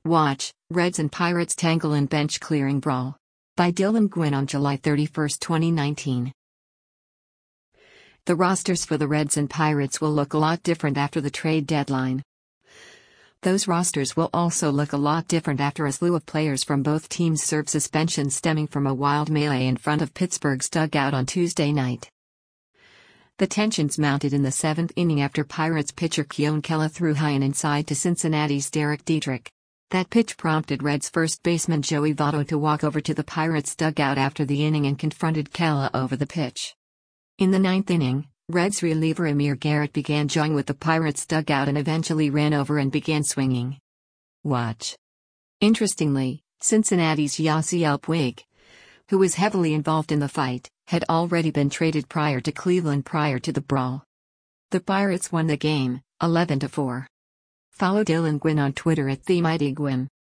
Watch, Reds and Pirates tangle in bench clearing brawl. By Dylan Gwynn on July 31, 2019. The rosters for the Reds and Pirates will look a lot different after the trade deadline. Those rosters will also look a lot different after a slew of players from both teams serve suspensions stemming from a wild melee in front of Pittsburgh's dugout on Tuesday night. The tensions mounted in the seventh inning after Pirates pitcher Keone Kela threw high and inside to Cincinnati's Derek Dietrich. That pitch prompted Reds first baseman Joey Votto to walk over to the Pirates' dugout after the inning and confronted Kela over the pitch. In the ninth inning, Reds reliever Amir Garrett began jawing with the Pirates' dugout and eventually ran over and began swinging. Watch. Interestingly, Cincinnati's Yasiel Puig, who was heavily involved in the fight, had already been traded prior to Cleveland prior to the brawl. The Pirates won the game, 11-4. Follow Dylan Gwynn on Twitter @TheMightyGwynn.